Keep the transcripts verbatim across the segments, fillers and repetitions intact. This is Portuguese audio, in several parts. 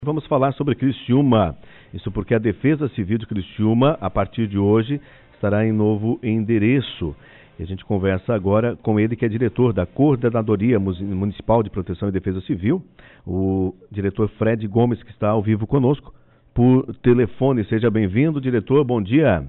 Vamos falar sobre Criciúma, isso porque a Defesa Civil de Criciúma, a partir de hoje, estará em novo endereço. E a gente conversa agora com ele, que é diretor da Coordenadoria Municipal de Proteção e Defesa Civil, o diretor Fred Gomes, que está ao vivo conosco por telefone. Seja bem-vindo, diretor, bom dia.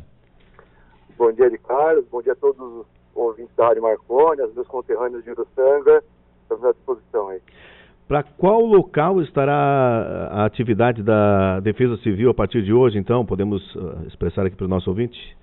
Bom dia, Carlos, bom dia a todos os ouvintes da Rádio Marconi, aos meus conterrâneos de Uruçanga, estamos à disposição aí. Para qual local estará a atividade da Defesa Civil a partir de hoje, então? Podemos uh, expressar aqui para o nosso ouvinte?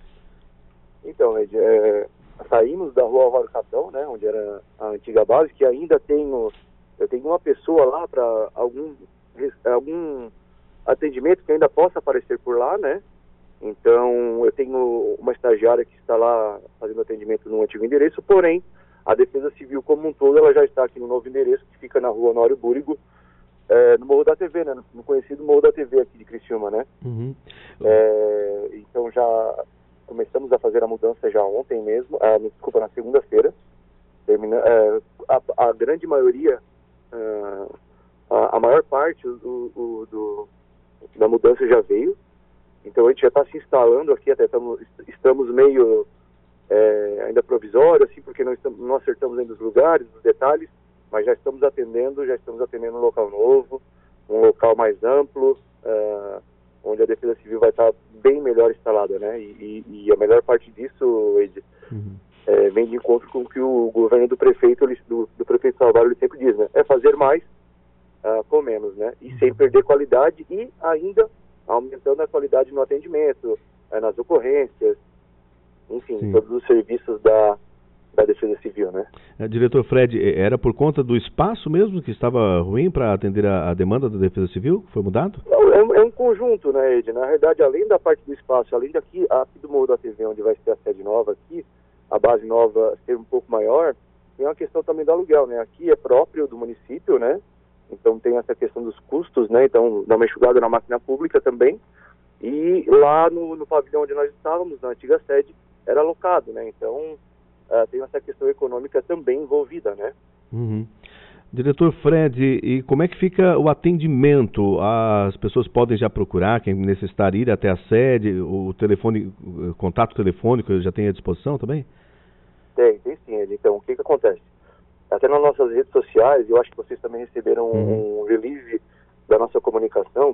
Então, Ed, é, saímos da rua Álvaro Catão, né, onde era a antiga base, que ainda tenho, eu tenho uma pessoa lá para algum, algum atendimento que ainda possa aparecer por lá, né? Então, eu tenho uma estagiária que está lá fazendo atendimento no antigo endereço, porém, a Defesa Civil como um todo, ela já está aqui no novo endereço, que fica na rua Honório Búrigo, é, no Morro da T V, né? No conhecido Morro da T V aqui de Criciúma, né? Uhum. É, então já começamos a fazer a mudança já ontem mesmo, ah, desculpa, na segunda-feira. Termina, é, a, a grande maioria, ah, a, a maior parte do, do, do, da mudança já veio. Então a gente já está se instalando aqui, até tamo, estamos meio... É, ainda provisório, assim, porque não, estamos, não acertamos ainda os lugares, os detalhes, mas já estamos atendendo, já estamos atendendo um local novo, um local mais amplo, uh, onde a Defesa Civil vai estar bem melhor instalada, né? E, e, e a melhor parte disso, Ed, uhum. é, vem de encontro com o que o governo do prefeito, ele, do, do prefeito Salvador, ele sempre diz, né? É fazer mais uh, com menos, né? E sem perder qualidade e ainda aumentando a qualidade no atendimento, uh, nas ocorrências, enfim, Sim. todos os serviços da, da Defesa Civil, né? É, diretor Fred, era por conta do espaço mesmo que estava ruim para atender a, a demanda da Defesa Civil? Foi mudado? É, é um conjunto, né, Ed? Na verdade, além da parte do espaço, além daqui, aqui do Morro da T V, onde vai ser a sede nova aqui, a base nova ser um pouco maior, tem uma questão também do aluguel, né? Aqui é próprio do município, né? Então tem essa questão dos custos, né? Então dá uma enxugada na máquina pública também. E lá no, no pavilhão onde nós estávamos, na antiga sede, era alocado, né? Então, uh, tem essa questão econômica também envolvida, né? Uhum. Diretor Fred, e como é que fica o atendimento? As pessoas podem já procurar, quem necessitar ir até a sede, o telefone, o contato telefônico já tem à disposição também? Tem, tem sim. Então, o que que acontece? Até nas nossas redes sociais, eu acho que vocês também receberam uhum. um release da nossa comunicação,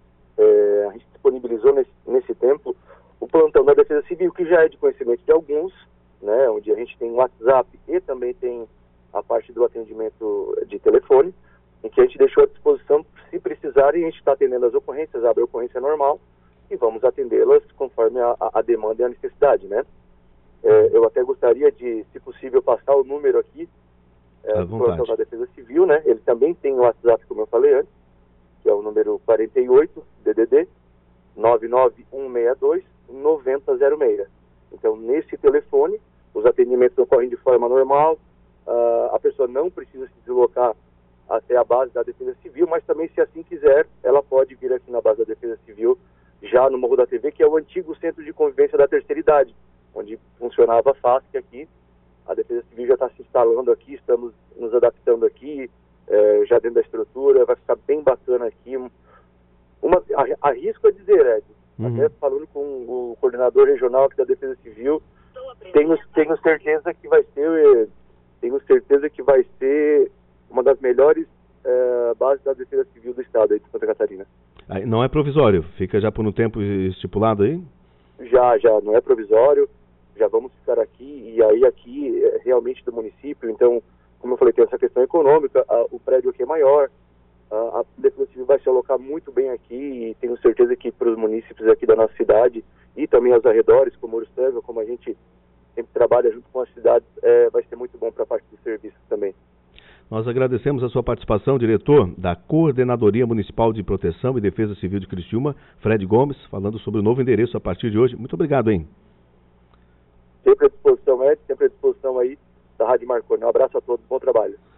é, a gente disponibilizou nesse, nesse tempo o plantão da Defesa Civil, que já é de conhecimento de alguns, né, onde a gente tem o WhatsApp e também tem a parte do atendimento de telefone, em que a gente deixou à disposição, se precisarem, a gente está atendendo as ocorrências, abre a ocorrência normal e vamos atendê-las conforme a, a demanda e a necessidade, né. É, eu até gostaria de, se possível, passar o número aqui é, do plantão da Defesa Civil, né, ele também tem o WhatsApp, como eu falei antes, que é o número quarenta e oito, D D D, nove nove um seis dois, nove zero zero seis. Então, nesse telefone, os atendimentos ocorrem de forma normal, uh, a pessoa não precisa se deslocar até a base da Defesa Civil, mas também, se assim quiser, ela pode vir aqui na base da Defesa Civil, já no Morro da T V, que é o antigo Centro de Convivência da Terceira Idade, onde funcionava a FASC aqui. A Defesa Civil já está se instalando aqui, estamos nos adaptando aqui, eh, já dentro da estrutura, vai ficar bem bacana aqui. Uma, arrisco a dizer, Ed, uhum. até falando com o coordenador regional aqui da Defesa Civil, tenho, tenho certeza que vai ser, tenho certeza que vai ser uma das melhores uh, bases da Defesa Civil do estado aí de Santa Catarina. Aí, não é provisório, fica já por um tempo estipulado aí? Já, já, não é provisório, já vamos ficar aqui, e aí aqui é realmente do município, então, como eu falei, tem essa questão econômica, a, o prédio aqui é maior, a Defesa Civil vai se alocar muito bem aqui e tenho certeza que para os munícipes aqui da nossa cidade e também aos arredores, como Uruçanga, como a gente sempre trabalha junto com as cidades, é, vai ser muito bom para a parte dos serviços também. Nós agradecemos a sua participação, diretor da Coordenadoria Municipal de Proteção e Defesa Civil de Criciúma, Fred Gomes, falando sobre o novo endereço a partir de hoje. Muito obrigado, hein? Sempre à disposição, Ed, sempre à disposição aí da Rádio Marconi. Um abraço a todos, bom trabalho.